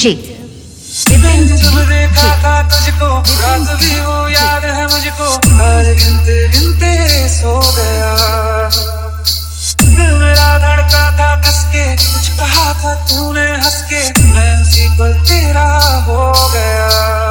जे। मैंने जब देखा था तुझको रात भी वो याद है मुझको, हर गिनते गिनते सो गया। दिल मेरा धड़का था कस के, कुछ कहा था तूने हंस के, मैं उसी पल तेरा हो गया।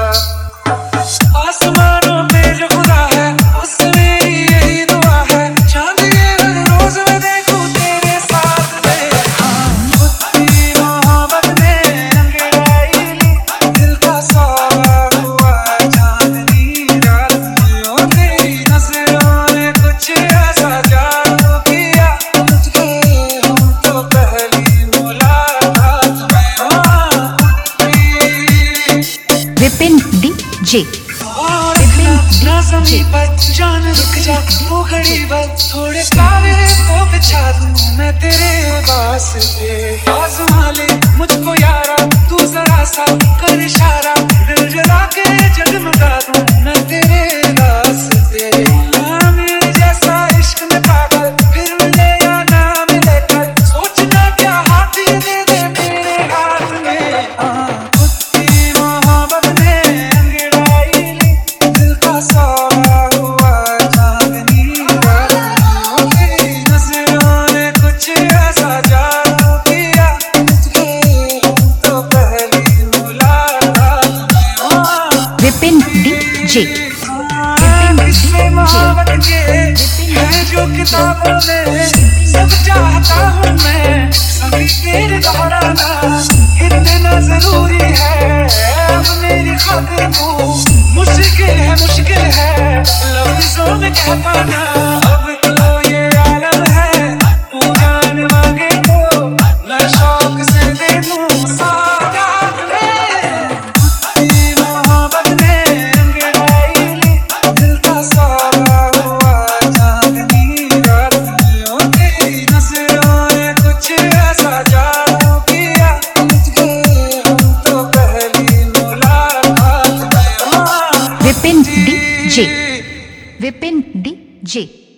आसमानों पे जो खुदा है उससे मेरी यही दुआ है, चांद ये हर रोज मैं देखूं तेरे साथ में। खुद मोहब्बत ने अंगड़ाई ली, दिल का सौदा हुआ चांदनी रात में। ओ तेरी नजरों ने कुछ ऐसा जादू किया, तुझे हम तो पहली मुलाकात में। विपिन डीजे। जान रुक जा वो घड़ी भर, थोड़े तारे तो बिछा दूं मैं तेरे वास्ते। आज़मा ले मुझको यारा, तू जरा सा कर इशारा, दिल जला के जगमगा दूं मैं तेरे वास्ते। हाँ मेरे जैसा इश्क में पागल फिर मिले या ना मिले कल, सोचना क्या हाथ ये दे दे मेरे हाथ में। खुद की मोहब्बत ने अंगड़ाई ली, दिल का सौदा हुआ चांदनी रात में। ओ तेरी नजरों ने कुछ ऐसा जादू किया, तुझे हम तो पहली मुलाकात में। विपिन डीजे। किस्से मोहब्बत के हैं जो किताबों में, सब चाहता हूँ मैं सभी तेरे दोहराना। इतना जरूरी है अब मेरी खातिर को, मुश्किल है लफ्जों में कह पाना। अब तो ये आलम है तू जान मांगे तो मैं शौक से दे दूँ सौगात में। खुद मोहब्बत ने अंगड़ाई ली, दिल का सौदा हुआ चांदनी रात में। ओ तेरी नजरों ने कुछ ऐसा जादू किया, तुझे हम तो पहली मुलाकात में। विपिन डीजे। विपिन डीजे।